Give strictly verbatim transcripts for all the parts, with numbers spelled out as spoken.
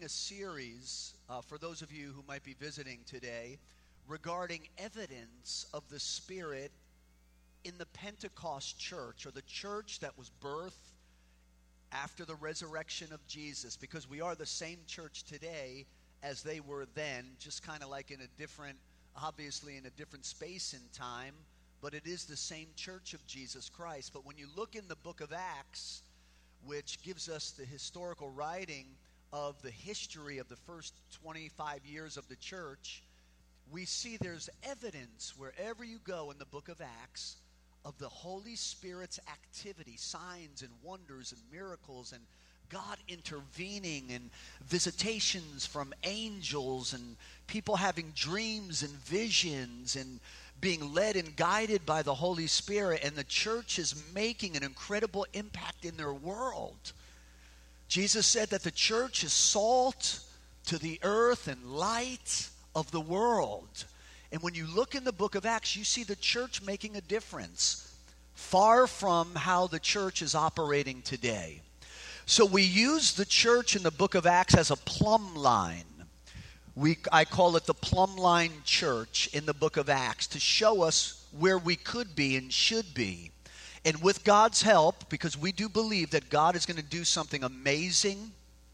a series, uh, for those of you who might be visiting today, regarding evidence of the Spirit in the Pentecost church, or the church that was birthed after the resurrection of Jesus, because we are the same church today as they were then, just kind of like in a different, obviously in a different space and time, but it is the same church of Jesus Christ. But when you look in the book of Acts, which gives us the historical writing of the history of the first twenty-five years of the church, we see there's evidence wherever you go in the book of Acts of the Holy Spirit's activity, signs and wonders and miracles, and God intervening, and visitations from angels, and people having dreams and visions, and being led and guided by the Holy Spirit. And the church is making an incredible impact in their world. Jesus said that the church is salt to the earth and light of the world. And when you look in the book of Acts, you see the church making a difference, far from how the church is operating today. So we use the church in the book of Acts as a plumb line. We, I call it the plumb line church in the book of Acts, to show us where we could be and should be. And with God's help, because we do believe that God is going to do something amazing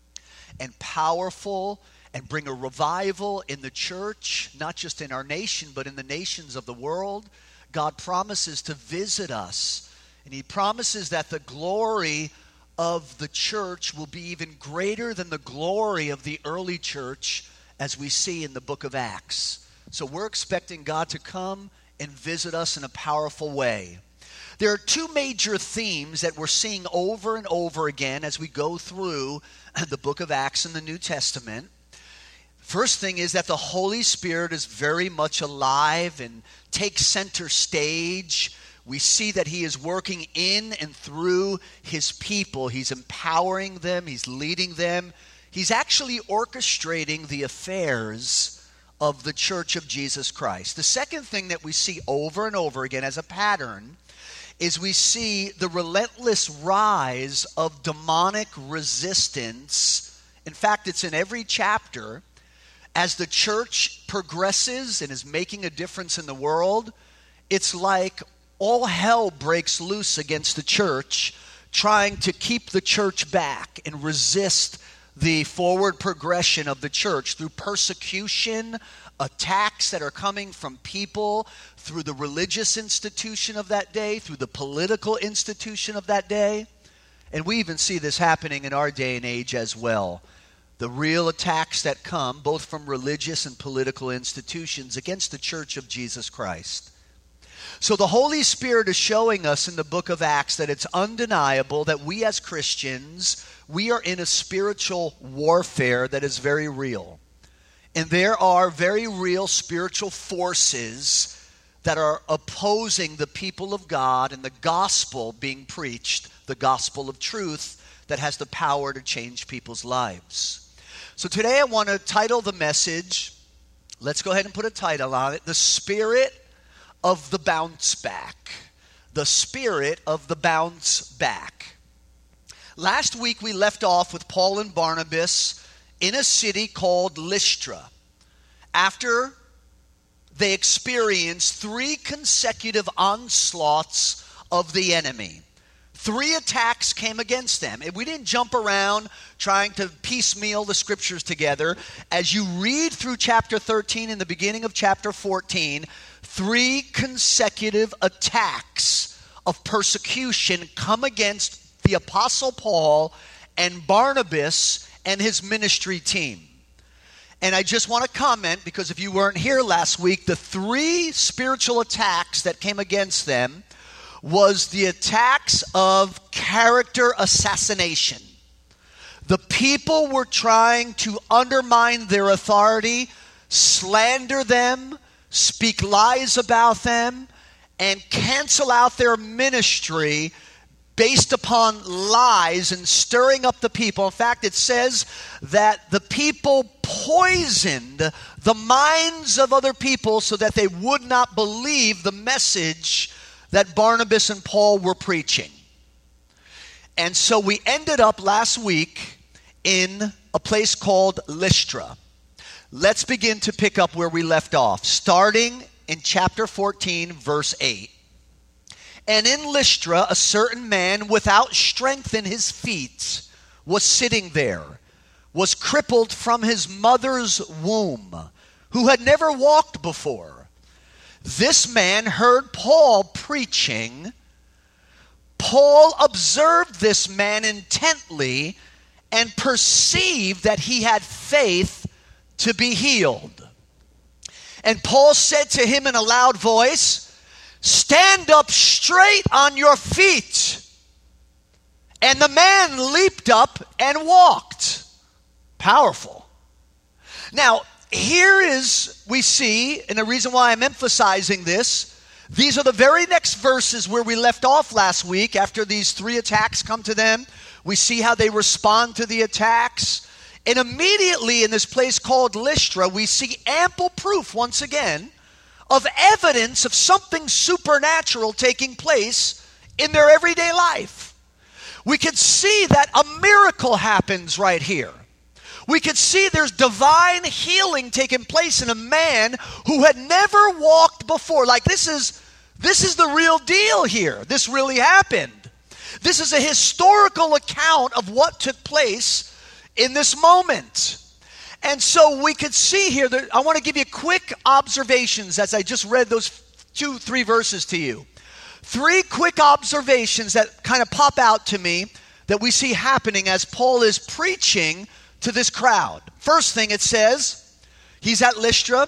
and powerful and bring a revival in the church, not just in our nation, but in the nations of the world. God promises to visit us, and He promises that the glory of the church will be even greater than the glory of the early church, as we see in the book of Acts. So we're expecting God to come and visit us in a powerful way. There are two major themes that we're seeing over and over again as we go through the book of Acts in the New Testament. First thing is that the Holy Spirit is very much alive and takes center stage. We see that He is working in and through His people. He's empowering them. He's leading them. He's actually orchestrating the affairs of the church of Jesus Christ. The second thing that we see over and over again as a pattern is we see the relentless rise of demonic resistance. In fact, it's in every chapter. As the church progresses and is making a difference in the world, it's like all hell breaks loose against the church, trying to keep the church back and resist the forward progression of the church through persecution, attacks that are coming from people, through the religious institution of that day, through the political institution of that day. And we even see this happening in our day and age as well. The real attacks that come both from religious and political institutions against the church of Jesus Christ. So the Holy Spirit is showing us in the book of Acts that it's undeniable that we as Christians, we are in a spiritual warfare that is very real. And there are very real spiritual forces that are opposing the people of God and the gospel being preached, the gospel of truth that has the power to change people's lives. So today I want to title the message, let's go ahead and put a title on it, The Spirit of the Bounce Back. The Spirit of the Bounce Back. Last week we left off with Paul and Barnabas in a city called Lystra, after they experienced three consecutive onslaughts of the enemy. Three attacks came against them. And we didn't jump around trying to piecemeal the scriptures together. As you read through chapter thirteen and the beginning of chapter fourteen, three consecutive attacks of persecution come against the Apostle Paul and Barnabas and his ministry team. And I just want to comment, because if you weren't here last week, the three spiritual attacks that came against them was the attacks of character assassination. The people were trying to undermine their authority, slander them, speak lies about them, and cancel out their ministry based upon lies and stirring up the people. In fact, it says that the people poisoned the minds of other people so that they would not believe the message that Barnabas and Paul were preaching. And so we ended up last week in a place called Lystra. Let's begin to pick up where we left off, starting in chapter fourteen, verse eight. And in Lystra, a certain man without strength in his feet was sitting there, was crippled from his mother's womb, who had never walked before. This man heard Paul preaching. Paul observed this man intently and perceived that he had faith to be healed. And Paul said to him in a loud voice, "Stand up straight on your feet." And the man leaped up and walked. Powerful. Now, here is, we see, and the reason why I'm emphasizing this, these are the very next verses where we left off last week. After these three attacks come to them, we see how they respond to the attacks. And immediately in this place called Lystra, we see ample proof once again of evidence of something supernatural taking place in their everyday life. We could see that a miracle happens right here. We could see there's divine healing taking place in a man who had never walked before. Like this is, this is the real deal here. This really happened. This is a historical account of what took place in this moment. And so we could see here that I want to give you quick observations as I just read those two, three verses to you. Three quick observations that kind of pop out to me that we see happening as Paul is preaching to this crowd. First thing, it says, he's at Lystra,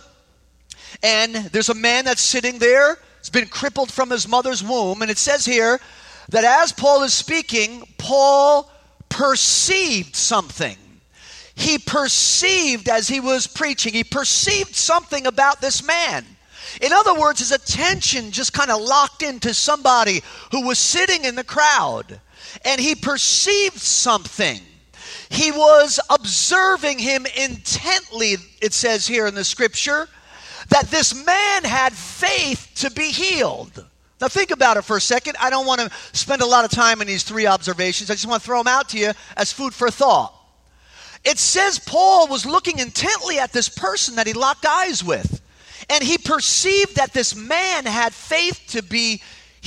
and there's a man that's sitting there. He's been crippled from his mother's womb. And it says here that as Paul is speaking, Paul perceived something. He perceived as he was preaching, he perceived something about this man. In other words, his attention just kind of locked into somebody who was sitting in the crowd. And he perceived something. He was observing him intently, it says here in the scripture, that this man had faith to be healed. Now think about it for a second. I don't want to spend a lot of time in these three observations. I just want to throw them out to you as food for thought. It says Paul was looking intently at this person that he locked eyes with. And he perceived that this man had faith to be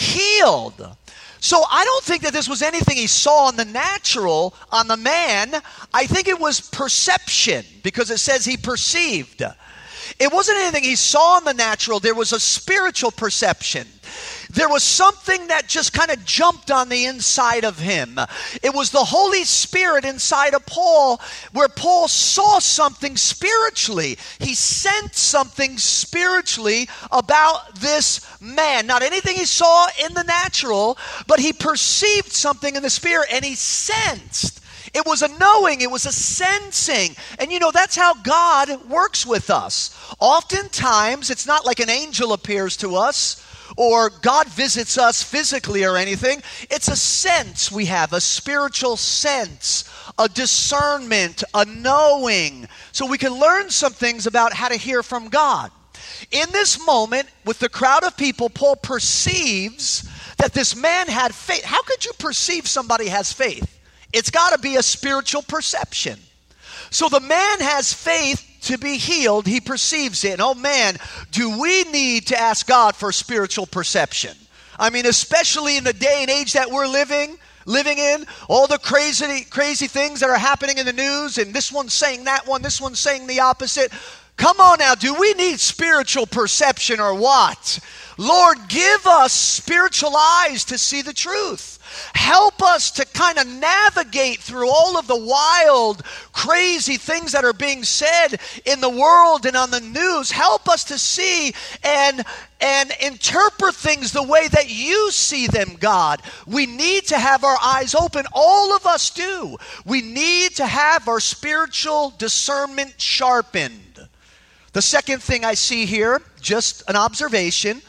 healed. So I don't think that this was anything he saw in the natural on the man. I think it was perception, because it says he perceived. It wasn't anything he saw in the natural. There was a spiritual perception. There was something that just kind of jumped on the inside of him. It was the Holy Spirit inside of Paul, where Paul saw something spiritually. He sensed something spiritually about this man. Not anything he saw in the natural, but he perceived something in the spirit, and he sensed. It was a knowing, it was a sensing. And you know, that's how God works with us. Oftentimes, it's not like an angel appears to us, or God visits us physically or anything. It's a sense we have, a spiritual sense, a discernment, a knowing. So we can learn some things about how to hear from God. In this moment, with the crowd of people, Paul perceives that this man had faith. How could you perceive somebody has faith? It's got to be a spiritual perception. So the man has faith to be healed. He perceives it. And oh man, do we need to ask God for spiritual perception. I mean, especially in the day and age that we're living, living in, all the crazy, crazy things that are happening in the news, and this one's saying that one, this one's saying the opposite. Come on now, do we need spiritual perception or what? Lord, give us spiritual eyes to see the truth. Help us to kind of navigate through all of the wild, crazy things that are being said in the world and on the news. Help us to see and, and interpret things the way that you see them, God. We need to have our eyes open. All of us do. We need to have our spiritual discernment sharpened. The second thing I see here, just an observation,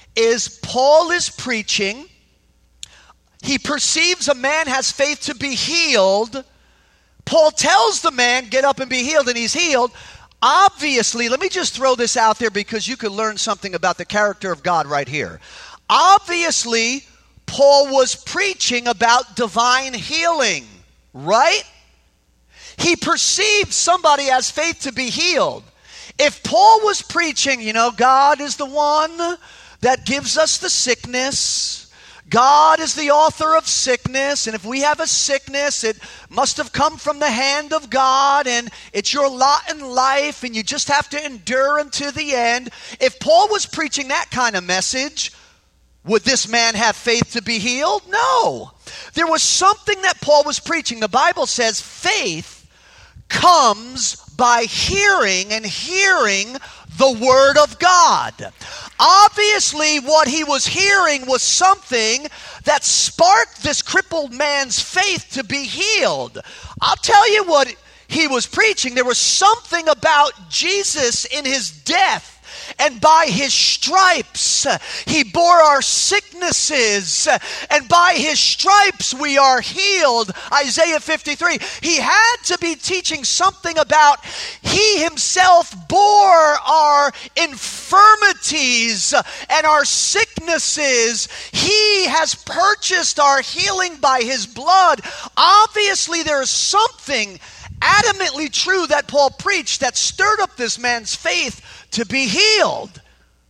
is Paul is preaching. He perceives a man has faith to be healed. Paul tells the man, get up and be healed, and he's healed. Obviously, let me just throw this out there because you could learn something about the character of God right here. Obviously, Paul was preaching about divine healing, right? He perceived somebody has faith to be healed. If Paul was preaching, you know, God is the one that gives us the sickness. God is the author of sickness, and if we have a sickness, it must have come from the hand of God, and it's your lot in life, and you just have to endure until the end. If Paul was preaching that kind of message, would this man have faith to be healed? No. There was something that Paul was preaching. The Bible says faith comes by hearing, and hearing the Word of God. Obviously, what he was hearing was something that sparked this crippled man's faith to be healed. I'll tell you what he was preaching. There was something about Jesus in his death. And by his stripes, he bore our sicknesses. And by his stripes, we are healed. Isaiah fifty-three. He had to be teaching something about he himself bore our infirmities and our sicknesses. He has purchased our healing by his blood. Obviously, there is something adamantly true that Paul preached that stirred up this man's faith to be healed.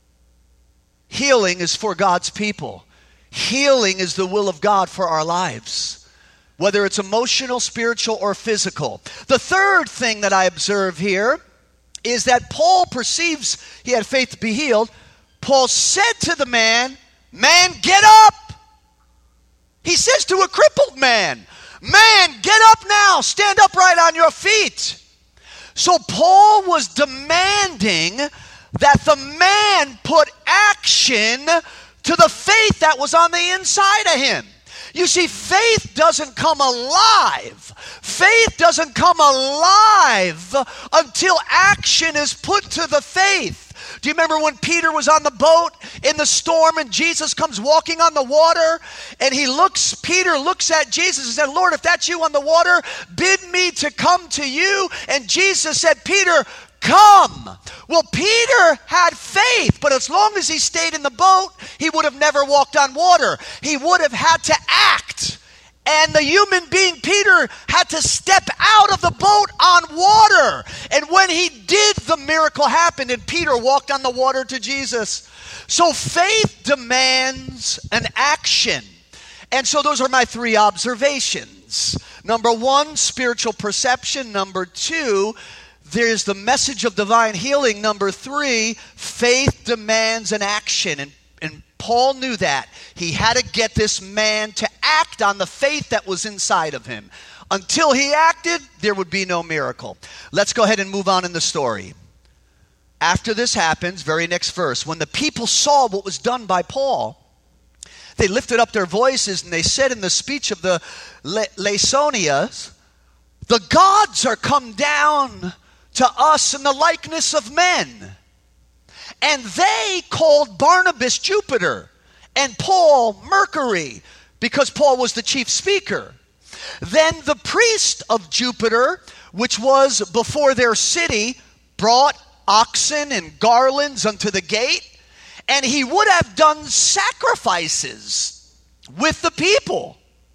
Healing is for God's people. Healing is the will of God for our lives, whether it's emotional, spiritual, or physical. The third thing that I observe here is that Paul perceives he had faith to be healed. Paul said to the man, "Man, get up." He says to a crippled man, "Man, get up now. Stand upright on your feet." So Paul was demanding that the man put action to the faith that was on the inside of him. You see, faith doesn't come alive. Faith doesn't come alive until action is put to the faith. Do you remember when Peter was on the boat in the storm and Jesus comes walking on the water, and he looks, Peter looks at Jesus and said, "Lord, if that's you on the water, bid me to come to you." And Jesus said, "Peter, come." Well, Peter had faith, but as long as he stayed in the boat, he would have never walked on water. He would have had to act. And the human being, Peter, had to step out of the boat on water. And when he did, the miracle happened, and Peter walked on the water to Jesus. So faith demands an action. And so those are my three observations. Number one, spiritual perception. Number two, there's the message of divine healing. Number three, faith demands an action. And, and Paul knew that. He had to get this man to act on the faith that was inside of him. Until he acted, there would be no miracle. Let's go ahead and move on in the story. After this happens, very next verse, when the people saw what was done by Paul, they lifted up their voices and they said in the speech of the Lysanians, "The gods are come down to us in the likeness of men." And they called Barnabas Jupiter and Paul Mercury, because Paul was the chief speaker. Then the priest of Jupiter, which was before their city, brought oxen and garlands unto the gate, and he would have done sacrifices with the people.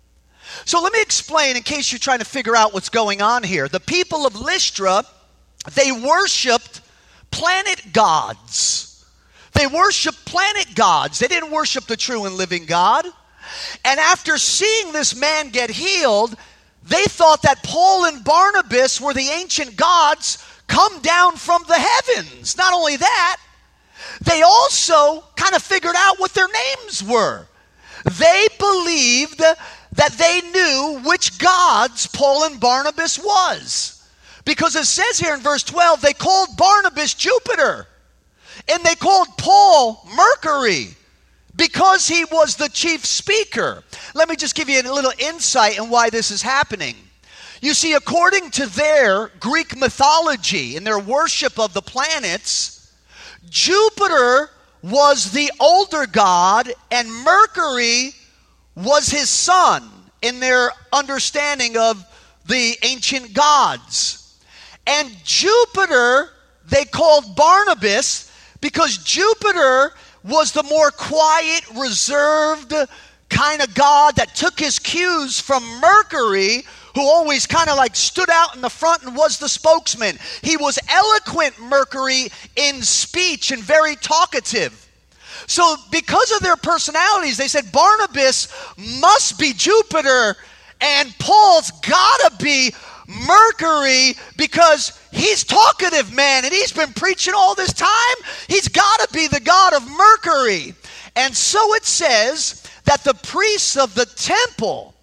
So let me explain in case you're trying to figure out what's going on here. The people of Lystra, they worshiped planet gods. They worshiped planet gods. They didn't worship the true and living God. And after seeing this man get healed, they thought that Paul and Barnabas were the ancient gods come down from the heavens. Not only that, they also kind of figured out what their names were. They believed that they knew which gods Paul and Barnabas was. Because it says here in verse twelve, they called Barnabas Jupiter, and they called Paul Mercury, because he was the chief speaker. Let me just give you a little insight on why this is happening. You see, according to their Greek mythology and their worship of the planets, Jupiter was the older god and Mercury was his son in their understanding of the ancient gods. And Jupiter, they called Barnabas because Jupiter was the more quiet, reserved kind of god that took his cues from Mercury, who always kind of like stood out in the front and was the spokesman. He was eloquent, Mercury, in speech and very talkative. So because of their personalities, they said Barnabas must be Jupiter and Paul's gotta be Mercury, because he's talkative, man, and he's been preaching all this time. He's gotta be the god of Mercury. And so it says that the priests of the temple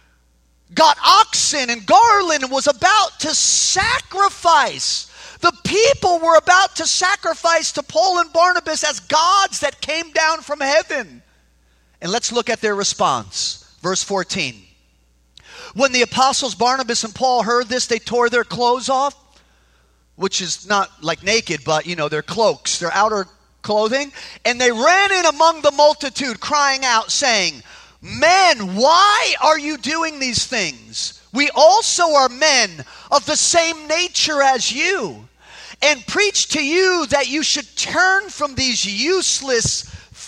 got oxen and garland and was about to sacrifice. The people were about to sacrifice to Paul and Barnabas as gods that came down from heaven. And let's look at their response. Verse fourteen. When the apostles Barnabas and Paul heard this, they tore their clothes off, which is not like naked, but, you know, their cloaks, their outer clothing. And they ran in among the multitude, crying out, saying, "Men, why are you doing these things? We also are men of the same nature as you, and preach to you that you should turn from these useless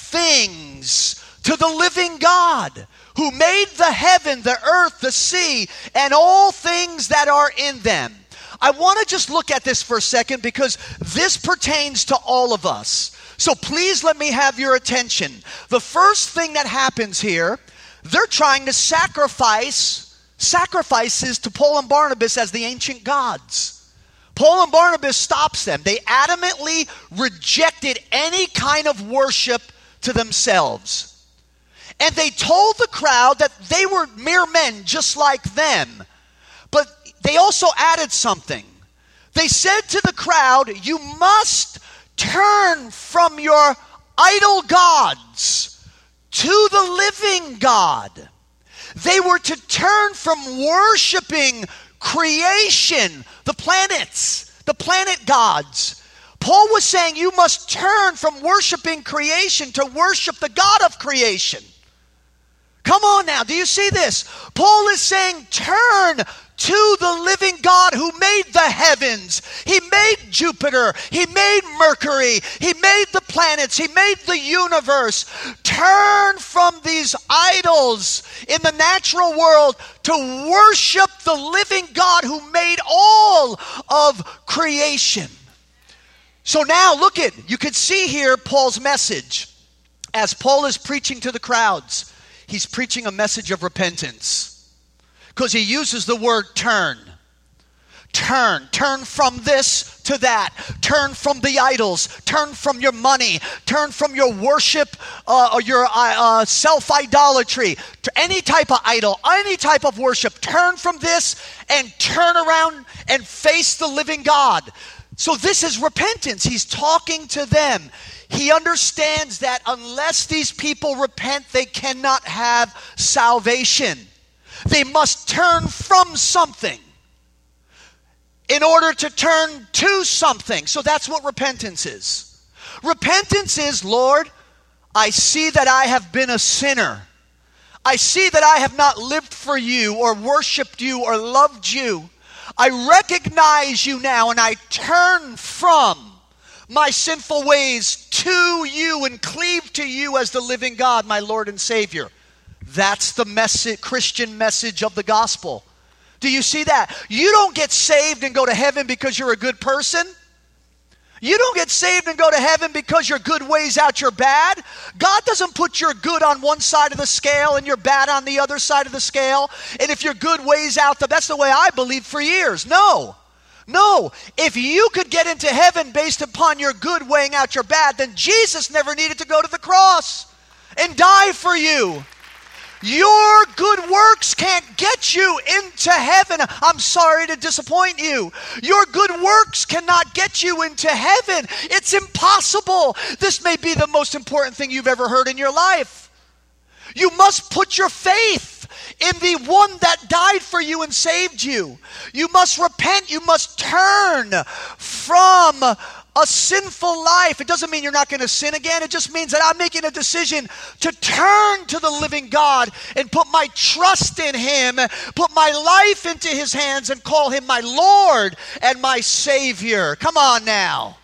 things to the living God, who made the heaven, the earth, the sea, and all things that are in them." I want to just look at this for a second, because this pertains to all of us. So please let me have your attention. The first thing that happens here, they're trying to sacrifice sacrifices to Paul and Barnabas as the ancient gods. Paul and Barnabas stops them. They adamantly rejected any kind of worship to themselves. And they told the crowd that they were mere men just like them. But they also added something. They said to the crowd, "You must turn from your idol gods to the living God." They were to turn from worshiping creation, the planets, the planet gods. Paul was saying you must turn from worshiping creation to worship the God of creation. Come on now, do you see this? Paul is saying turn to the living God who made the heavens. He made Jupiter. He made Mercury. He made the planets. He made the universe. Turn from these idols in the natural world to worship the living God who made all of creation. So now look at, you can see here Paul's message. As Paul is preaching to the crowds, he's preaching a message of repentance. Because he uses the word turn. Turn. Turn from this to that. Turn from the idols. Turn from your money. Turn from your worship uh, or your uh, uh, self-idolatry. To any type of idol, any type of worship. Turn from this and turn around and face the living God. So this is repentance. He's talking to them. He understands that unless these people repent, they cannot have salvation. They must turn from something in order to turn to something. So that's what repentance is. Repentance is, Lord, I see that I have been a sinner. I see that I have not lived for you or worshiped you or loved you. I recognize you now and I turn from my sinful ways to you and cleave to you as the living God, my Lord and Savior. That's the message, Christian message of the gospel. Do you see that? You don't get saved and go to heaven because you're a good person. You don't get saved and go to heaven because your good weighs out your bad. God doesn't put your good on one side of the scale and your bad on the other side of the scale. And if your good weighs out, the, that's the way I believed for years. No. No. If you could get into heaven based upon your good weighing out your bad, then Jesus never needed to go to the cross and die for you. Your good works can't get you into heaven. I'm sorry to disappoint you. Your good works cannot get you into heaven. It's impossible. This may be the most important thing you've ever heard in your life. You must put your faith in the one that died for you and saved you. You must repent. You must turn from a sinful life. It doesn't mean you're not going to sin again. It just means that I'm making a decision to turn to the living God and put my trust in him, put my life into his hands and call him my Lord and my Savior. Come on now.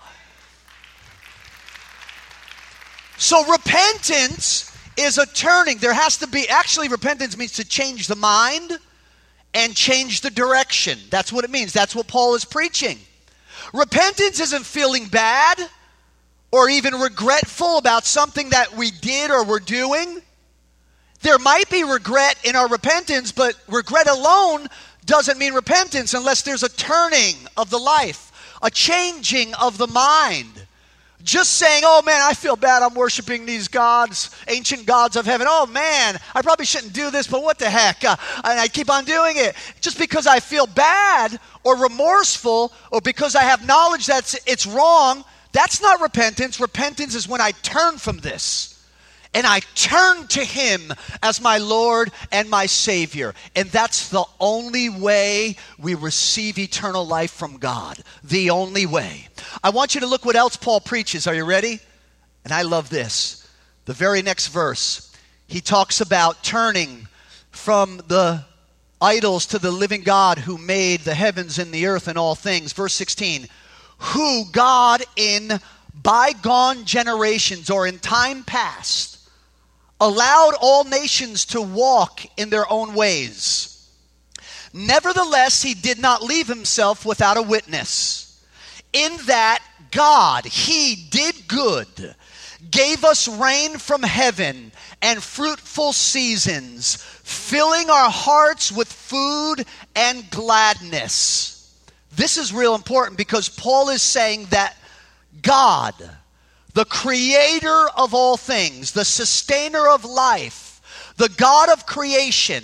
So repentance is a turning. There has to be, actually repentance means to change the mind and change the direction. That's what it means. That's what Paul is preaching. Repentance isn't feeling bad or even regretful about something that we did or were doing. There might be regret in our repentance, but regret alone doesn't mean repentance unless there's a turning of the life, a changing of the mind. Just saying, oh man, I feel bad, I'm worshiping these gods, ancient gods of heaven. Oh man, I probably shouldn't do this, but what the heck? Uh, and I keep on doing it. Just because I feel bad or remorseful or because I have knowledge that it's wrong, that's not repentance. Repentance is when I turn from this and I turn to him as my Lord and my Savior. And that's the only way we receive eternal life from God. The only way. I want you to look what else Paul preaches. Are you ready? And I love this. The very next verse. He talks about turning from the idols to the living God who made the heavens and the earth and all things. Verse sixteen. Who God in bygone generations or in time past allowed all nations to walk in their own ways. Nevertheless, he did not leave himself without a witness. In that God, he did good, gave us rain from heaven and fruitful seasons, filling our hearts with food and gladness. This is real important because Paul is saying that God, the creator of all things, the sustainer of life, the God of creation,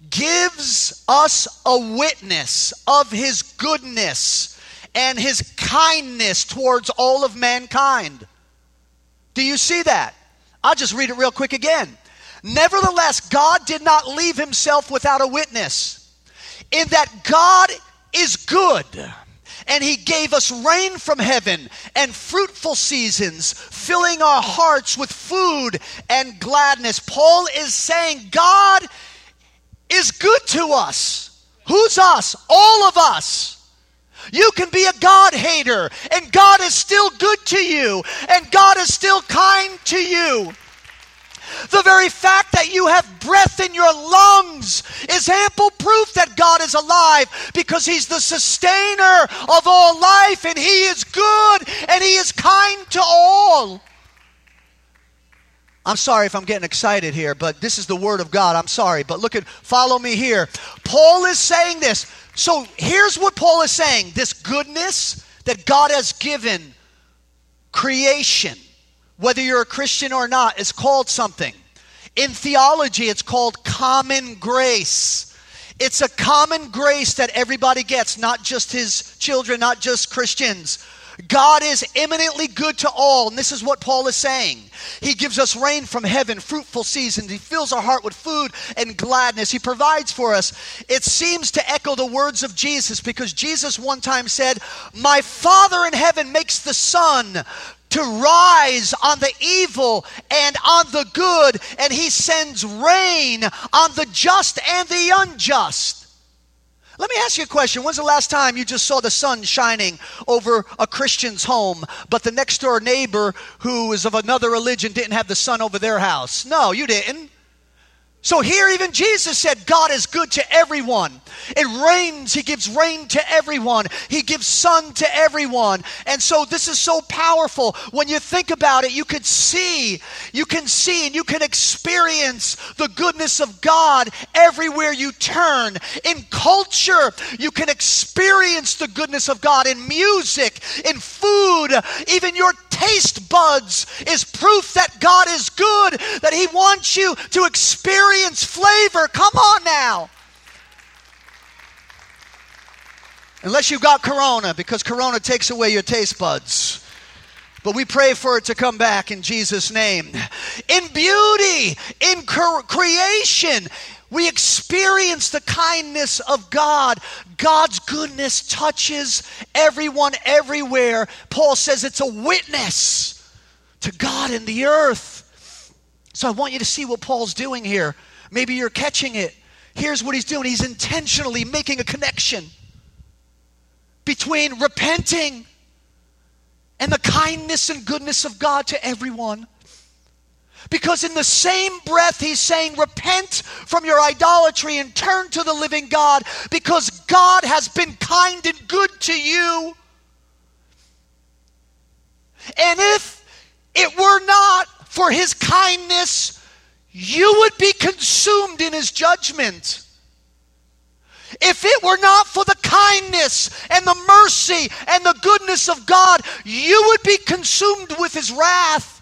gives us a witness of his goodness and his kindness towards all of mankind. Do you see that? I'll just read it real quick again. Nevertheless, God did not leave himself without a witness, in that God is good, and he gave us rain from heaven and fruitful seasons, filling our hearts with food and gladness. Paul is saying God is good to us. Who's us? All of us. You can be a God hater, and God is still good to you, and God is still kind to you. The very fact that you have breath in your lungs is ample proof that God is alive, because he's the sustainer of all life, and he is good and he is kind to all. I'm sorry if I'm getting excited here, but this is the word of God. I'm sorry, but look at, follow me here. Paul is saying this. So here's what Paul is saying. This goodness that God has given creation, whether you're a Christian or not, is called something. In theology, it's called common grace. It's a common grace that everybody gets, not just his children, not just Christians. God is eminently good to all, and this is what Paul is saying. He gives us rain from heaven, fruitful seasons. He fills our heart with food and gladness. He provides for us. It seems to echo the words of Jesus, because Jesus one time said, "My Father in heaven makes the sun to rise on the evil and on the good, and he sends rain on the just and the unjust." Let me ask you a question. When's the last time you just saw the sun shining over a Christian's home, but the next door neighbor who is of another religion didn't have the sun over their house? No, you didn't. So here even Jesus said God is good to everyone. It rains, he gives rain to everyone. He gives sun to everyone. And so this is so powerful. When you think about it, you can see, you can see and you can experience the goodness of God everywhere you turn. In culture, you can experience the goodness of God. In music, in food, even your taste buds is proof that God is good, that he wants you to experience flavor. Come on now. Unless you've got Corona, because Corona takes away your taste buds. But we pray for it to come back in Jesus' name. In beauty, in cre- creation, we experience the kindness of God. God's goodness touches everyone everywhere. Paul says it's a witness to God in the earth. So I want you to see what Paul's doing here. Maybe you're catching it. Here's what he's doing. He's intentionally making a connection between repenting and the kindness and goodness of God to everyone. Because in the same breath, he's saying, repent from your idolatry and turn to the living God, because God has been kind and good to you. And if it were not for his kindness, you would be consumed in his judgment. If it were not for the kindness and the mercy and the goodness of God, you would be consumed with his wrath.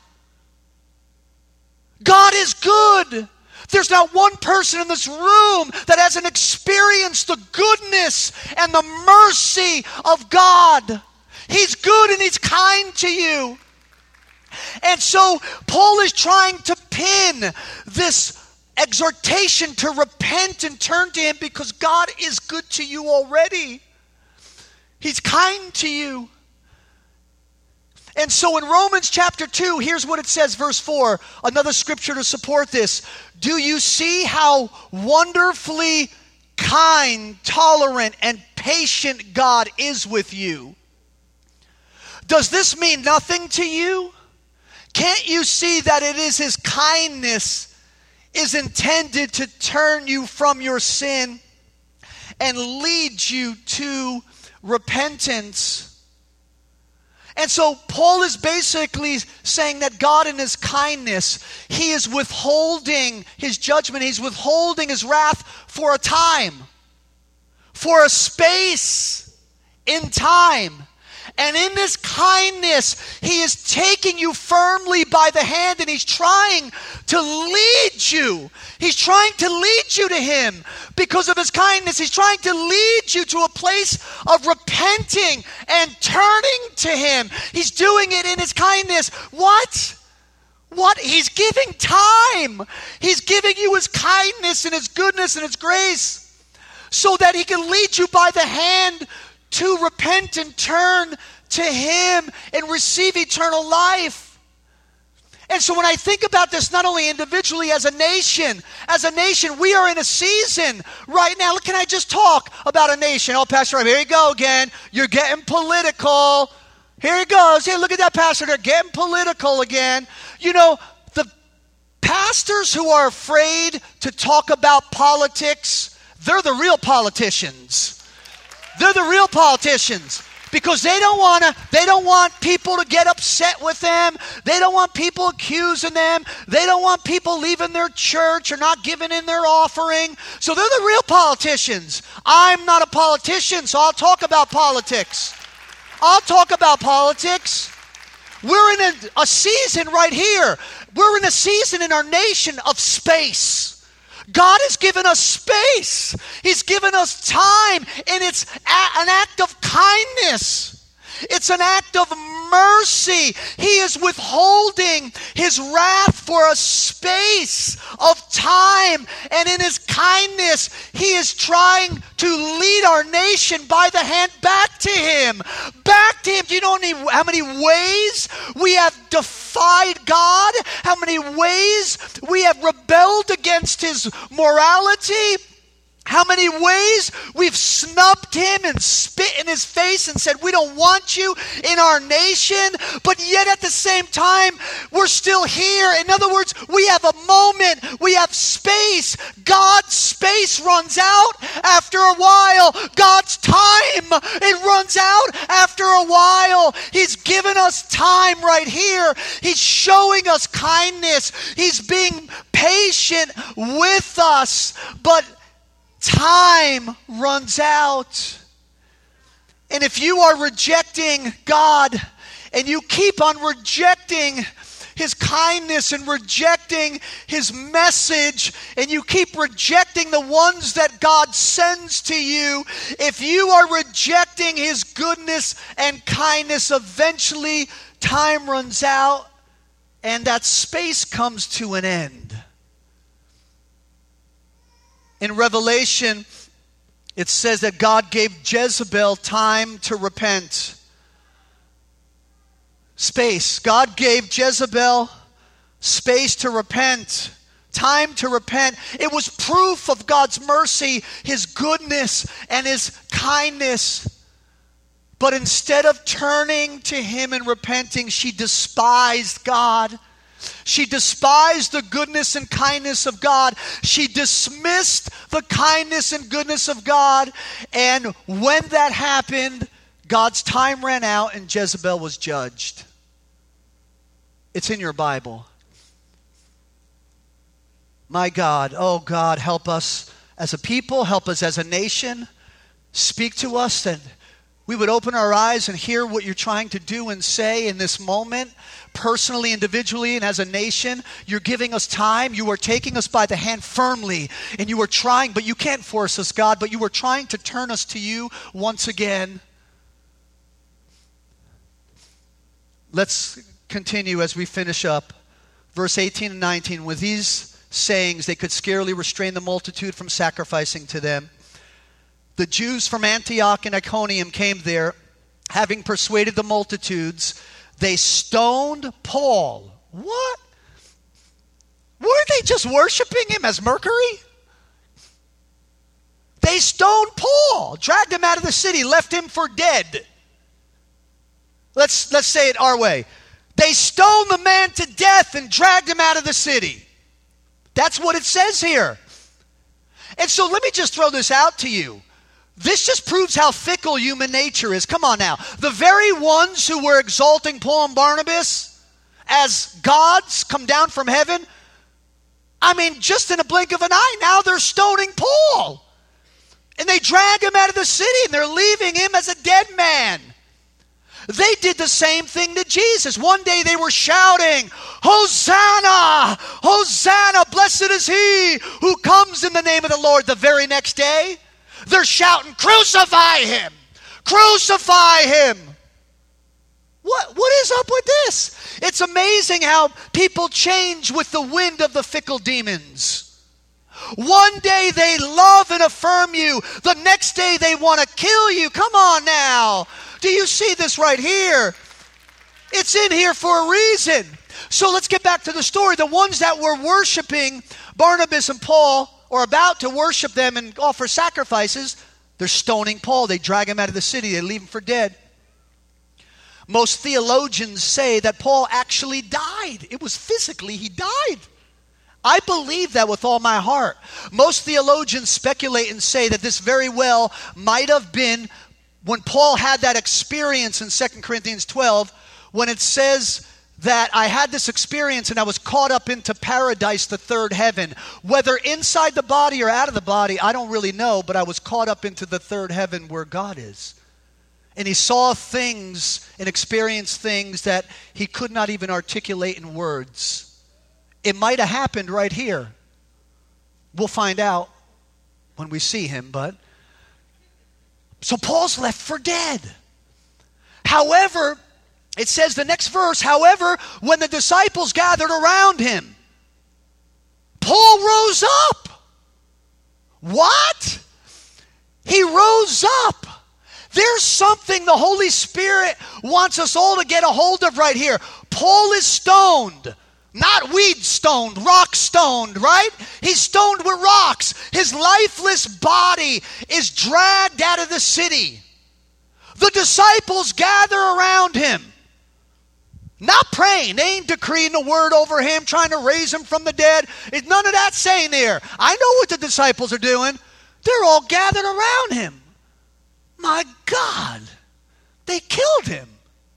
God is good. There's not one person in this room that hasn't experienced the goodness and the mercy of God. He's good and he's kind to you. And so Paul is trying to pin this exhortation to repent and turn to him, because God is good to you already. He's kind to you. And so in Romans chapter two, here's what it says, verse four, another scripture to support this. Do you see how wonderfully kind, tolerant, and patient God is with you? Does this mean nothing to you? Can't you see that it is his kindness is intended to turn you from your sin and lead you to repentance? And so Paul is basically saying that God in his kindness, he is withholding his judgment. He's withholding his wrath for a time, for a space in time. And in this kindness, he is taking you firmly by the hand, and he's trying to lead you. He's trying to lead you to him because of his kindness. He's trying to lead you to a place of repenting and turning to him. He's doing it in his kindness. What? What? He's giving time. He's giving you his kindness and his goodness and his grace so that he can lead you by the hand to repent and turn to him and receive eternal life. And so when I think about this, not only individually, as a nation, as a nation, we are in a season right now. Look, can I just talk about a nation? Oh, Pastor, here you go again. You're getting political. Here he goes. Hey, look at that, Pastor. They're getting political again. You know, the pastors who are afraid to talk about politics, they're the real politicians. They're the real politicians, because they don't want to they don't want people to get upset with them. They don't want people accusing them. They don't want people leaving their church or not giving in their offering. So they're the real politicians. I'm not a politician, so I'll talk about politics. I'll talk about politics. We're in a, a season right here. We're in a season in our nation of space. God has given us space. He's given us time, and it's a- an act of kindness. It's an act of mercy. He is withholding his wrath for a space of time, and in his kindness, he is trying to lead our nation by the hand back to him. Back to him. Do you know how many ways we have defied God? How many ways we have rebelled against his morality? How many ways we've snubbed him and spit in his face and said, we don't want you in our nation, but yet at the same time, we're still here. In other words, we have a moment, we have space. God's space runs out after a while. God's time, it runs out after a while. He's given us time right here. He's showing us kindness. He's being patient with us, but time runs out. And if you are rejecting God and you keep on rejecting his kindness and rejecting his message, and you keep rejecting the ones that God sends to you, if you are rejecting his goodness and kindness, eventually time runs out and that space comes to an end. In Revelation, it says that God gave Jezebel time to repent. Space. God gave Jezebel space to repent. Time to repent. It was proof of God's mercy, his goodness, and his kindness. But instead of turning to him and repenting, she despised God. She despised the goodness and kindness of God. She dismissed the kindness and goodness of God. And when that happened, God's time ran out and Jezebel was judged. It's in your Bible. My God, oh God, help us as a people, help us as a nation. Speak to us that we would open our eyes and hear what you're trying to do and say in this moment, personally, individually, and as a nation. You're giving us time. You are taking us by the hand firmly, and you are trying, but you can't force us, God, but you are trying to turn us to you once again. Let's continue as we finish up. Verse eighteen and nineteen, with these sayings, they could scarcely restrain the multitude from sacrificing to them. The Jews from Antioch and Iconium came there, having persuaded the multitudes. They stoned Paul. What? Weren't they just worshiping him as Mercury? They stoned Paul, dragged him out of the city, left him for dead. Let's, let's say it our way. They stoned the man to death and dragged him out of the city. That's what it says here. And so let me just throw this out to you. This just proves how fickle human nature is. Come on now. The very ones who were exalting Paul and Barnabas as gods come down from heaven, I mean, just in a blink of an eye, now they're stoning Paul. And they drag him out of the city and they're leaving him as a dead man. They did the same thing to Jesus. One day they were shouting, Hosanna! Hosanna! Blessed is he who comes in the name of the Lord. The very next day, they're shouting, crucify him! Crucify him! What, what is up with this? It's amazing how people change with the wind of the fickle demons. One day they love and affirm you. The next day they want to kill you. Come on now. Do you see this right here? It's in here for a reason. So let's get back to the story. The ones that were worshiping Barnabas and Paul, or about to worship them and offer sacrifices, they're stoning Paul. They drag him out of the city. They leave him for dead. Most theologians say that Paul actually died. It was physically, he died. I believe that with all my heart. Most theologians speculate and say that this very well might have been when Paul had that experience in Second Corinthians twelve, when it says that I had this experience and I was caught up into paradise, the third heaven. Whether inside the body or out of the body, I don't really know, but I was caught up into the third heaven where God is. And he saw things and experienced things that he could not even articulate in words. It might have happened right here. We'll find out when we see him, but so Paul's left for dead. However, it says the next verse, however, when the disciples gathered around him, Paul rose up. What? He rose up. There's something the Holy Spirit wants us all to get a hold of right here. Paul is stoned. Not weed stoned, rock stoned, right? He's stoned with rocks. His lifeless body is dragged out of the city. The disciples gather around him. Not praying. They ain't decreeing a word over him, trying to raise him from the dead. It's none of that saying there. I know what the disciples are doing. They're all gathered around him. My God, they killed him.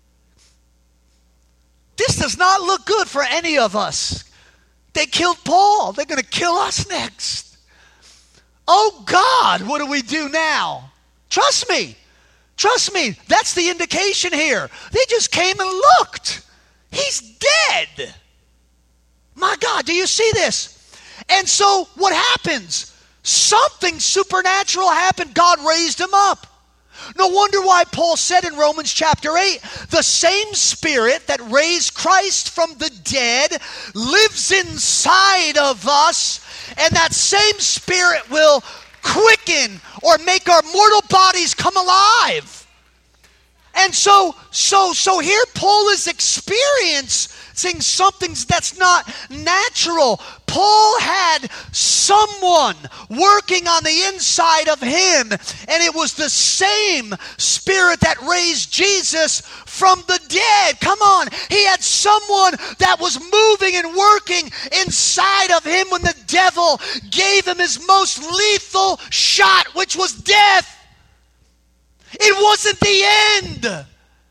This does not look good for any of us. They killed Paul. They're going to kill us next. Oh God, what do we do now? Trust me. Trust me. That's the indication here. They just came and looked. He's dead. My God, do you see this? And so what happens? Something supernatural happened. God raised him up. No wonder why Paul said in Romans chapter eight, the same Spirit that raised Christ from the dead lives inside of us, and that same Spirit will quicken or make our mortal bodies come alive. And so, so, so here Paul has experienced experiencing something that's not natural. Paul had someone working on the inside of him, and it was the same Spirit that raised Jesus from the dead. Come on. He had someone that was moving and working inside of him when the devil gave him his most lethal shot, which was death. It wasn't the end.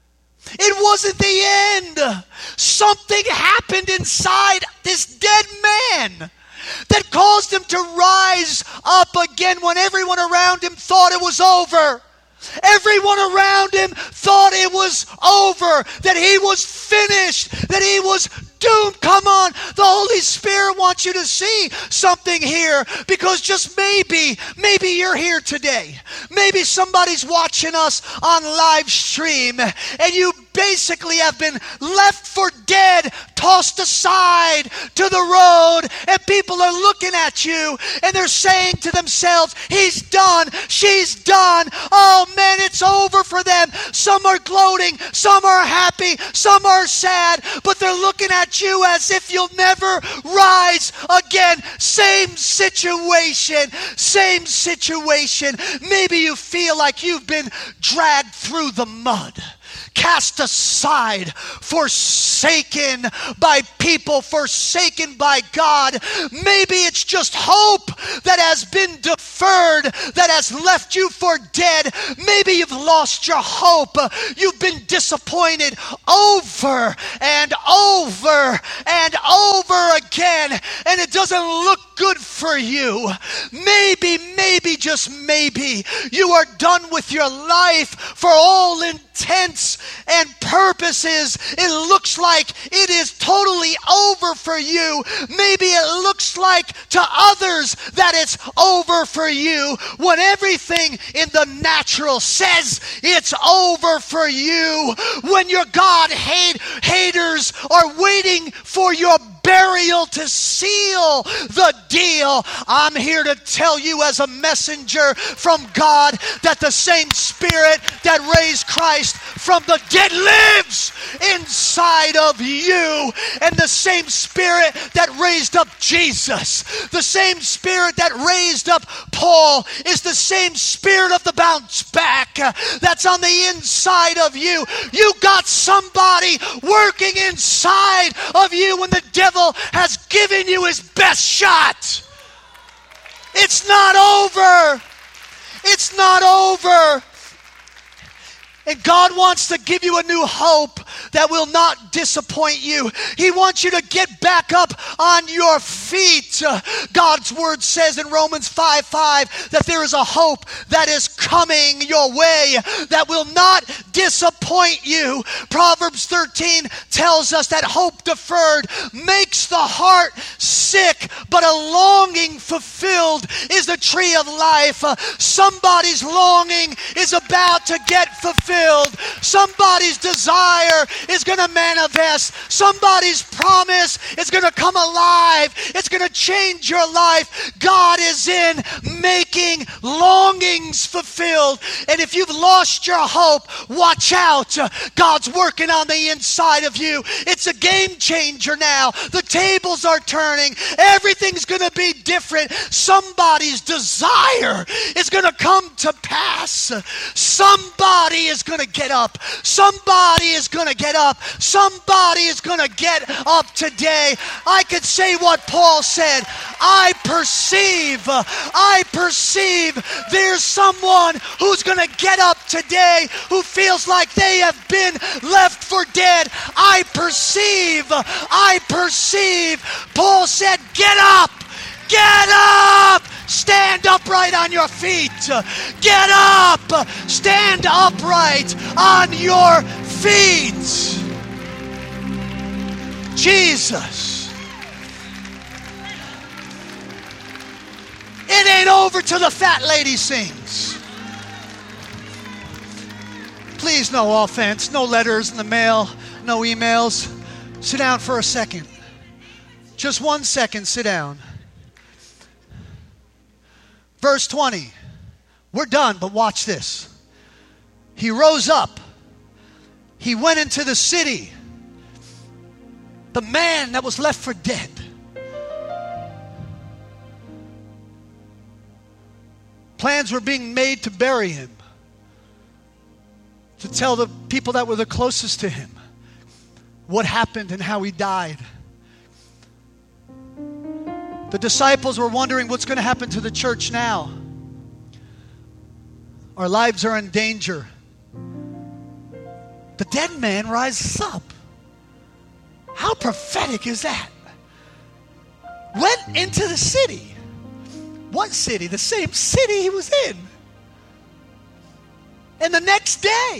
It wasn't the end. Something happened inside this dead man that caused him to rise up again when everyone around him thought it was over. Everyone around him thought it was over, that he was finished, that he was doomed. Come on, the Holy Spirit wants you to see something here, because just maybe, maybe you're here today. Maybe somebody's watching us on live stream, and you basically have been left for dead, tossed aside to the road, and people are looking at you and they're saying to themselves, he's done, she's done, oh man, it's over for them. Some are gloating, some are happy, some are sad, but they're looking at you as if you'll never rise again. Same situation, same situation. Maybe you feel like you've been dragged through the mud, cast aside, forsaken by people, forsaken by God. Maybe it's just hope that has been deferred, that has left you for dead. Maybe you've lost your hope. You've been disappointed over and over and over again, and it doesn't look good for you. Maybe, maybe, just maybe, you are done with your life for all intents and purposes. It looks like it is totally over for you. Maybe it looks like to others that it's over for you, when everything in the natural says it's over for you. When your God hate, haters are waiting for your burial to seal the deal, I'm here to tell you as a messenger from God that the same Spirit that raised Christ from the dead lives inside of you. And the same Spirit that raised up Jesus, the same Spirit that raised up Paul, is the same Spirit of the bounce back that's on the inside of you. You got somebody working inside of you when the devil has given you his best shot. It's not over. It's not over. And God wants to give you a new hope that will not disappoint you. He wants you to get back up on your feet. Uh, God's word says in Romans five five that there is a hope that is coming your way that will not disappoint you. Proverbs thirteen tells us that hope deferred makes the heart sick, but a longing fulfilled is the tree of life. Uh, somebody's longing is about to get fulfilled. Somebody's desire is going to manifest. Somebody's promise is going to come alive. It's going to change your life. God is in making longings fulfilled. And if you've lost your hope, watch out. God's working on the inside of you. It's a game changer now. The tables are turning. Everything's going to be different. Somebody's desire is going to come to pass. Somebody is going to get up. Somebody is going to get up. Somebody is going to get up today. I could say what Paul said. I perceive, I perceive there's someone who's going to get up today who feels like they have been left for dead. I perceive, I perceive. Paul said, get up, get up. Stand upright on your feet. Get up. Stand upright on your feet. Jesus. It ain't over till the fat lady sings. Please, no offense. No letters in the mail. No emails. Sit down for a second. Just one second. Sit down. Verse twenty. We're done, but watch this. He rose up. He went into the city. the man that was left for dead. Plans were being made to bury him, to tell the people that were the closest to him what happened and how he died. The disciples were wondering what's going to happen to the church now. Our lives are in danger. The dead man rises up. How prophetic is that? Went into the city. What city? The same city he was in. And the next day,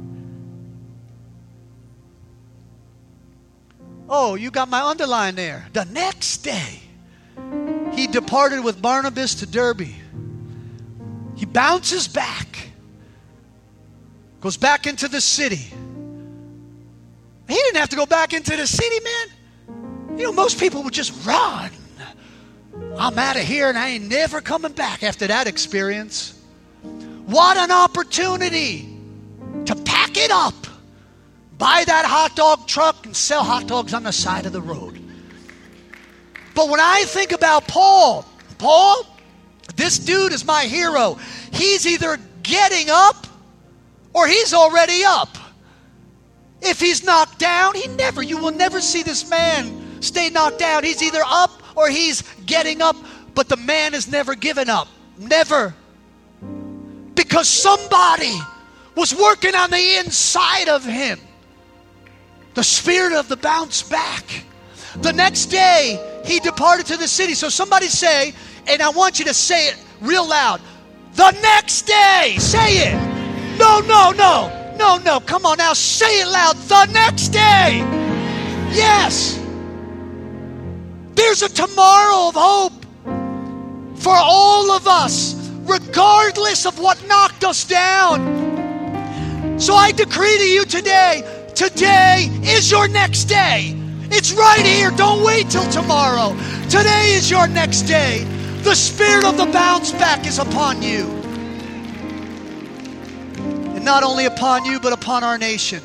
oh, you got my underline there. The next day, he departed with Barnabas to Derbe. He bounces back, goes back into the city. He didn't have to go back into the city, man. You know, most people would just run. I'm out of here and I ain't never coming back after that experience. What an opportunity to pack it up, buy that hot dog truck and sell hot dogs on the side of the road. But when I think about Paul, Paul, this dude is my hero. He's either getting up or he's already up. If he's knocked down, he never, you will never see this man stay knocked down. He's either up or he's getting up, but the man has never given up. Never. Because somebody was working on the inside of him. The spirit of the bounce back. The next day, he departed to the city. So somebody say, and I want you to say it real loud. The next day. Say it. No, no, no. No, no. Come on now. Say it loud. The next day. Yes. There's a tomorrow of hope for all of us, regardless of what knocked us down. So I decree to you today, today is your next day. It's right here. Don't wait till tomorrow. Today is your next day. The spirit of the bounce back is upon you. And not only upon you, but upon our nation.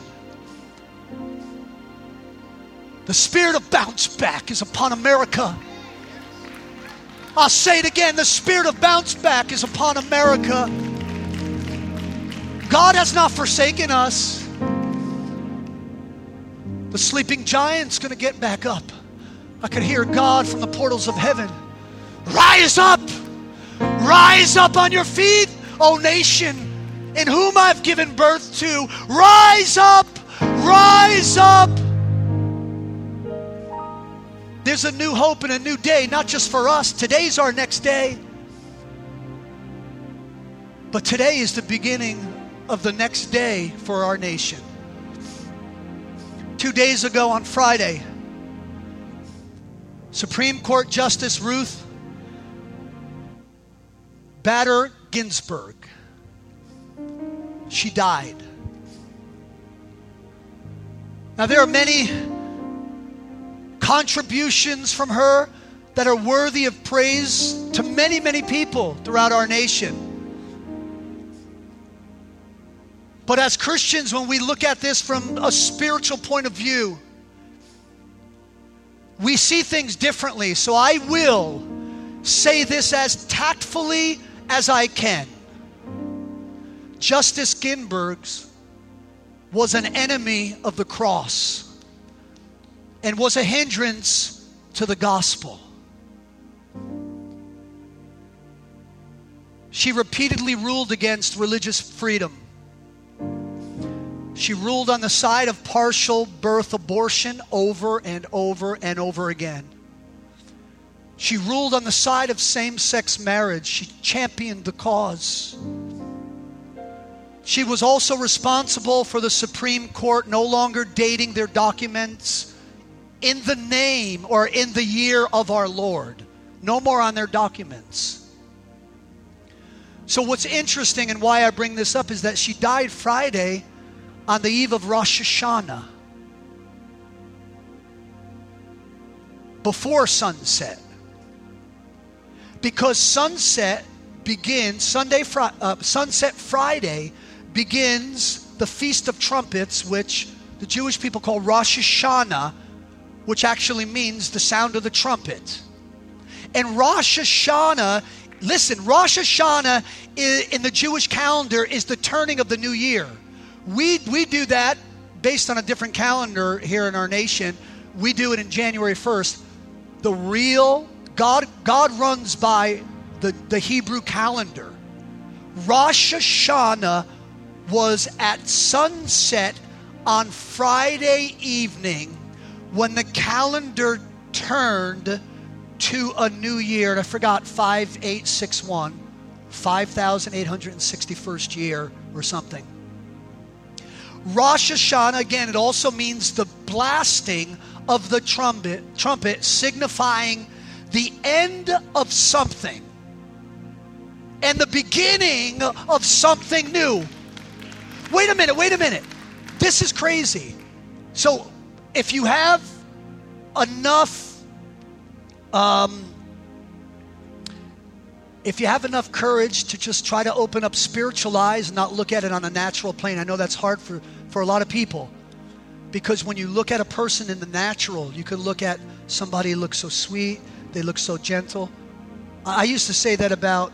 The spirit of bounce back is upon America. I'll say it again. The spirit of bounce back is upon America. God has not forsaken us. The sleeping giant's going to get back up. I could hear God from the portals of heaven. Rise up. Rise up on your feet, O nation, in whom I've given birth to. Rise up. Rise up. There's a new hope and a new day, not just for us. Today's our next day. But today is the beginning of the next day for our nation. Two days ago on Friday, Supreme Court Justice Ruth Bader Ginsburg, she died. Now there are many contributions from her that are worthy of praise to many, many people throughout our nation. But as Christians, when we look at this from a spiritual point of view, we see things differently. So I will say this as tactfully as I can. Justice Ginsburg was an enemy of the cross and was a hindrance to the gospel. She repeatedly ruled against religious freedom. She ruled on the side of partial birth abortion over and over and over again. She ruled on the side of same-sex marriage. She championed the cause. She was also responsible for the Supreme Court no longer dating their documents in the name or in the year of our Lord. No more on their documents. So what's interesting and why I bring this up is that she died Friday on the eve of Rosh Hashanah, before sunset. Because sunset begins, Sunday, uh, Sunset Friday begins the Feast of Trumpets, which the Jewish people call Rosh Hashanah, which actually means the sound of the trumpet. And Rosh Hashanah, listen, Rosh Hashanah in the Jewish calendar is the turning of the new year. We we do that based on a different calendar here in our nation. We do it in January first. The real, God, God runs by the, the Hebrew calendar. Rosh Hashanah was at sunset on Friday evening when the calendar turned to a new year. And I forgot, five eight six one, five thousand eight hundred sixty-first year or something. Rosh Hashanah, again, it also means the blasting of the trumpet, trumpet signifying the end of something and the beginning of something new. Wait a minute, wait a minute. This is crazy. So if you have enough, um, if you have enough courage to just try to open up spiritual eyes and not look at it on a natural plane, I know that's hard for, for a lot of people. Because when you look at a person in the natural, you can look at somebody who looks so sweet, they look so gentle. I used to say that about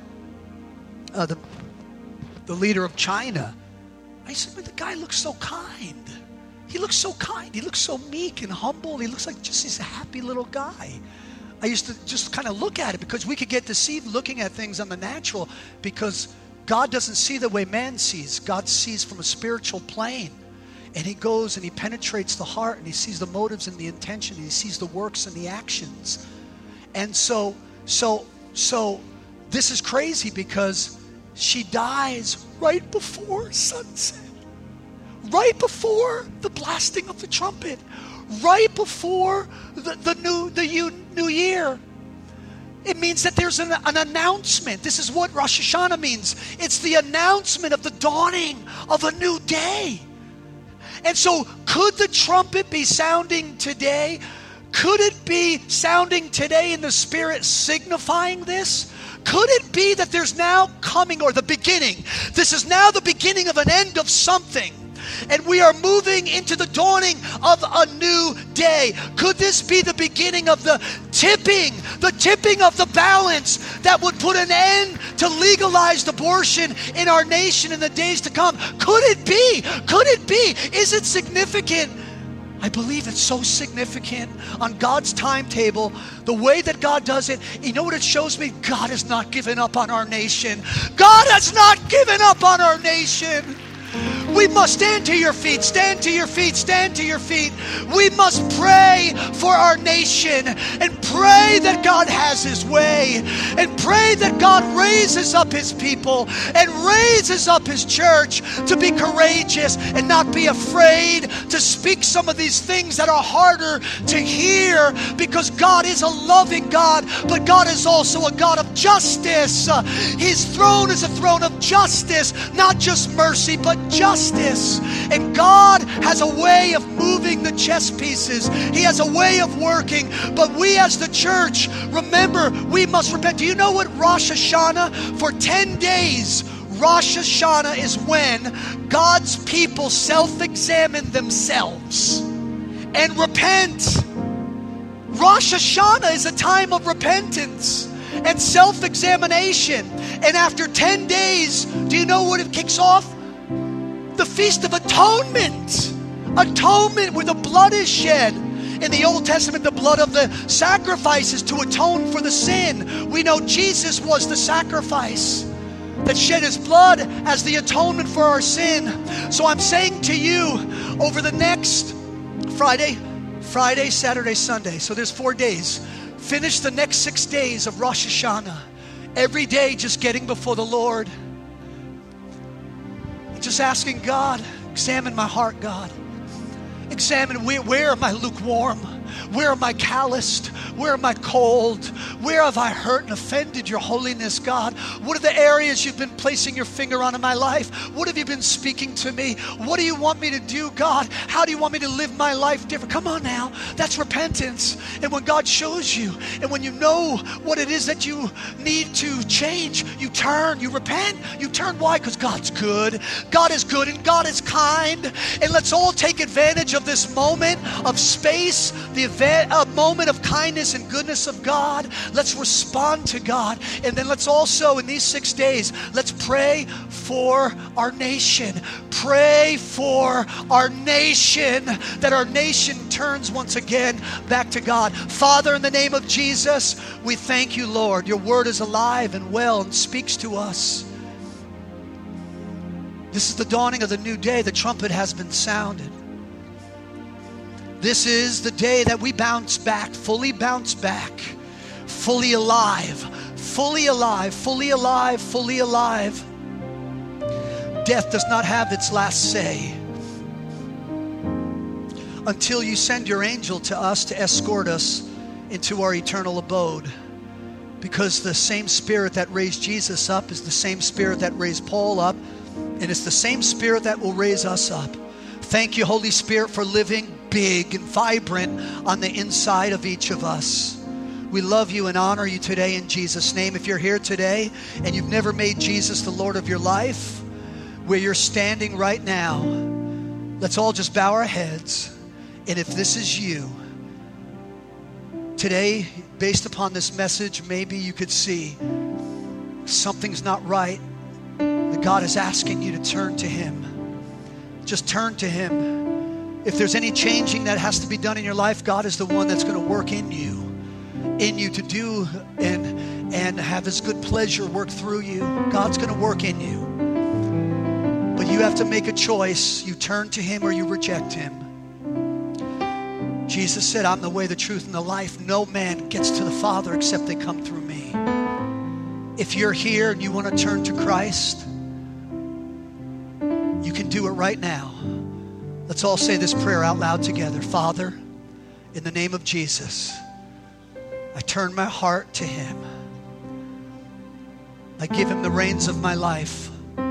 uh, the, the leader of China. I said, but the guy looks so kind. He looks so kind. He looks so meek and humble. He looks like just he's a happy little guy. I used to just kind of look at it because we could get deceived looking at things on the natural because God doesn't see the way man sees. God sees from a spiritual plane. And he goes and he penetrates the heart and he sees the motives and the intention. And he sees the works and the actions. And so, so, so this is crazy because she dies right before sunset. Right before the blasting of the trumpet. Right before the, the new the new year. It means that there's an, an announcement. This is what Rosh Hashanah means. It's the announcement of the dawning of a new day. And so could the trumpet be sounding today? Could it be sounding today in the Spirit signifying this? Could it be that there's now coming, or the beginning? This is now the beginning of an end of something. And we are moving into the dawning of a new day. Could this be the beginning of the tipping, the tipping of the balance that would put an end to legalized abortion in our nation in the days to come? Could it be? Could it be? Is it significant? I believe it's so significant on God's timetable, the way that God does it. You know what it shows me? God has not given up on our nation. God has not given up on our nation. We must stand to your feet, stand to your feet, stand to your feet. We must pray for our nation and pray that God has his way and pray that God raises up his people and raises up his church to be courageous and not be afraid to speak some of these things that are harder to hear, because God is a loving God, but God is also a God of justice. Uh, his throne is a throne of justice, not just mercy, but justice. And God has a way of moving the chess pieces. He has a way of working. But we as the church, remember, we must repent. Do you know what Rosh Hashanah? For ten days, Rosh Hashanah is when God's people self-examine themselves and repent. Rosh Hashanah is a time of repentance and self-examination. And after ten days, do you know what it kicks off? The Feast of Atonement. Atonement, where the blood is shed. In the Old Testament, the blood of the sacrifices to atone for the sin. We know Jesus was the sacrifice that shed his blood as the atonement for our sin. So I'm saying to you, over the next Friday, Friday, Saturday, Sunday, so there's four days. Finish the next six days of Rosh Hashanah. Every day just getting before the Lord. Just asking God, examine my heart, God. Examine where, where am I lukewarm? Where am I calloused? Where am I cold? Where have I hurt and offended your holiness, God? What are the areas you've been placing your finger on in my life? What have you been speaking to me? What do you want me to do, God? How do you want me to live my life different? Come on now. That's repentance. And when God shows you, and when you know what it is that you need to change, you turn, you repent, you turn. Why? Because God's good. God is good and God is kind. And let's all take advantage of this moment of space, the event, a moment of kindness and goodness of God. Let's respond to God. And then let's also, in these six days, let's pray for our nation. Pray for our nation, that our nation turns once again back to God. Father, in the name of Jesus, we thank you, Lord. Your word is alive and well and speaks to us. This is the dawning of the new day. The trumpet has been sounded. This is the day that we bounce back, fully bounce back, fully alive, fully alive, fully alive, fully alive. Death does not have its last say until you send your angel to us to escort us into our eternal abode. Because the same Spirit that raised Jesus up is the same Spirit that raised Paul up, and it's the same Spirit that will raise us up. Thank you, Holy Spirit, for living big and vibrant on the inside of each of us. We love you and honor you today in Jesus' name. If you're here today and you've never made Jesus the Lord of your life, where you're standing right now, let's all just bow our heads. And if this is you, today, based upon this message, maybe you could see something's not right, that God is asking you to turn to Him. Just turn to Him. If there's any changing that has to be done in your life, God is the one that's going to work in you, in you to do and, and have His good pleasure work through you. God's going to work in you. But you have to make a choice. You turn to Him or you reject Him. Jesus said, I'm the way, the truth, and the life. No man gets to the Father except they come through me. If you're here and you want to turn to Christ, you can do it right now. Let's all say this prayer out loud together. Father, in the name of Jesus, I turn my heart to Him. I give Him the reins of my life.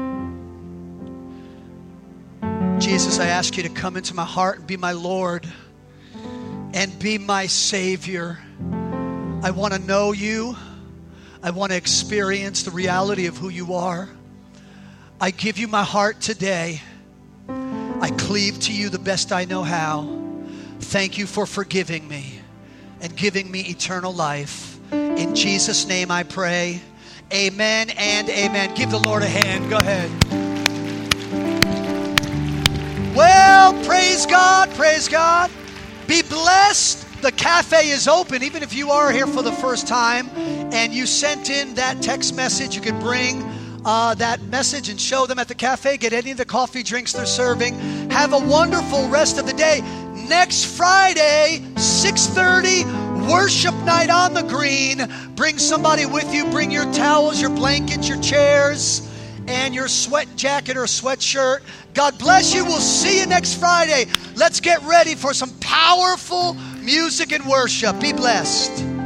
Jesus, I ask you to come into my heart and be my Lord and be my Savior. I want to know you. I want to experience the reality of who you are. I give you my heart today. I cleave to you the best I know how. Thank you for forgiving me and giving me eternal life. In Jesus' name I pray. Amen and amen. Give the Lord a hand. Go ahead. Well, praise God, praise God. Be blessed. The cafe is open. Even if you are here for the first time and you sent in that text message, you can bring uh, that message and show them at the cafe. Get any of the coffee drinks they're serving. Have a wonderful rest of the day. Next Friday, six thirty, worship night on the green. Bring somebody with you. Bring your towels, your blankets, your chairs, and your sweat jacket or sweatshirt. God bless you. We'll see you next Friday. Let's get ready for some powerful music and worship. Be blessed.